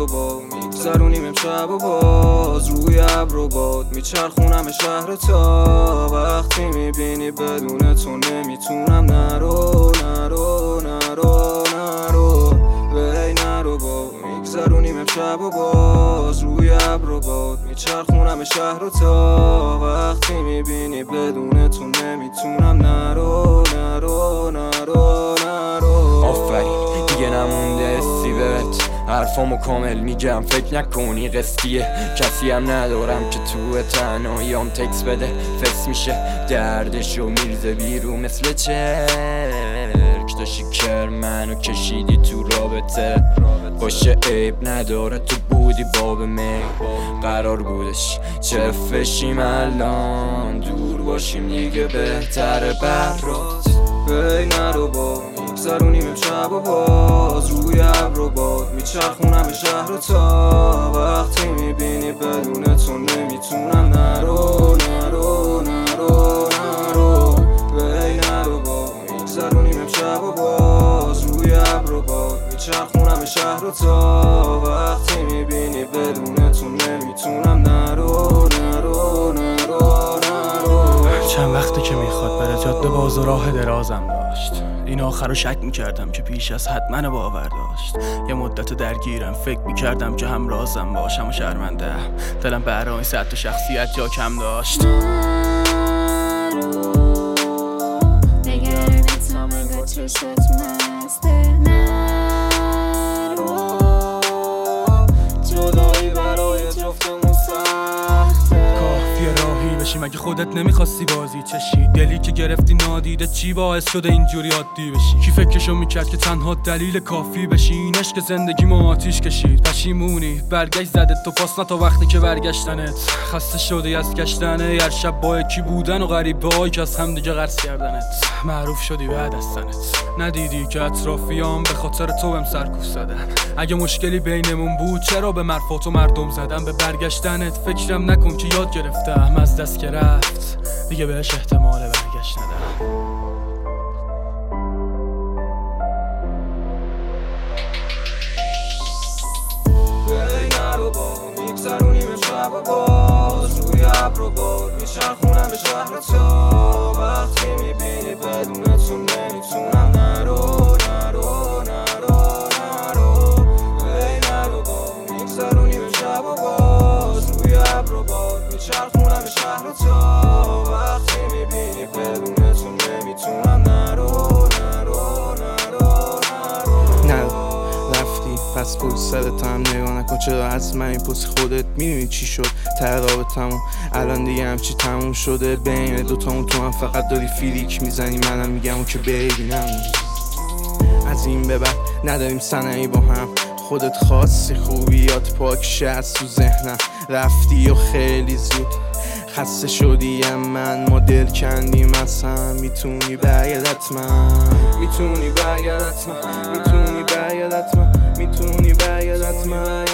با میگذرونیم امشب و باز روی ابر باد میچرخونم شهر تا وقتی میبینی بدون تو نمیتونم نرو نرو نرو نرو وی نرو با میگذرونیم امشب و باز روی ابر باد میچرخونم شهر تا وقتی میبینی بدون تو نمیتونم نرو نرو نرو نرو آفرین دیگه نمونده حسی بهت حرفامو کامل میگم فکر نکنی قسطیه کسی هم ندارم که تو تنهاییام تکس بده فس میشه دردشو میرزه بیرون مثل چرک داشتی کر منو کشیدی تو رابطه باشه عیب نداره تو بودی باب می قرار بودش چفشیم الان دور باشیم دیگه بهتره برات وی نرو با میگذرونیم امشب و باز روی ابر باد میچرخونم شهر تا وقتی میبینی بدون تو نمیتونم نرو نرو نرو نرو وی نرو با میگذرونیم امشب و باز روی ابر باد میچرخونم شهر تا وقتی میبینی بدون تو نمیتونم نرو نرو نرو نرو چند وقته که میخواد بره جاده باز و راه درازم داشت این آخر رو شک میکردم که پیش از حد منو باور داشت یه مدت درگیرم فکر میکردم که هم رازم باشم و شرمنده دلم برای صد تا شخصیت جا کم داشت نگرانتم انگار چشت مسته نرو جدایی برای جفتمون سخته کافیه راهی بشی مگه خودت نمیخواستی بازی چشی دلی که گرفتی نادیده چی باعث شده اینجوری عادی بشی کی فکرشو میکرد که تنها دلیل کافی بشی این عشق زندگی ما آتیش کشید پشیمونی برگشت زده تو پاس نه تا وقتی که برگشتنت خسته شدی از گشتنه هر شب با یکی بودن و غریبه هایی که از هم دیگه قرض کردنت معروف شدی بعد از سنت ندیدی که اطرافیام به خاطر تو بهم سرکوف زدن اگه مشکلی بینمون بود چرا به مرفات و مردم زدن به برگشتنت فکرم نکن که یاد گرفتم از دست که رفت دیگه بهش احتمال برگشت ندارم وی نرو با میگذرونیم امشب و باز روی ابر باد میچرخونم شهر تا وقتی میبینی بدون تو نمیتونم نرو نرو نرو نرو وی نرو با میگذرونیم امشب و باز روی ابر باد میچرخونم شهر تا وقتی میبینی بدون تو نمیتونم نرو نرو نرو نرو رفتی پس پشت سرت هم نگاه نکن چرا از من این پس خودت میدونی چی شد ته رابطمون الان دیگه همچی تموم شده بین دوتامون تو هم فقط داری فیلیک میزنی منم میگم که ببینم از این به بعد نداریم سنایی با هم خودت خواستی خوبیات پاک شه از تو ذهنم رفتی و خیلی زود خسته شدی من ما دل کندیم از هم میتونی برگرد حتما میتونی برگرد حتما میتونی برگرد حتما میتونی برگرد حتما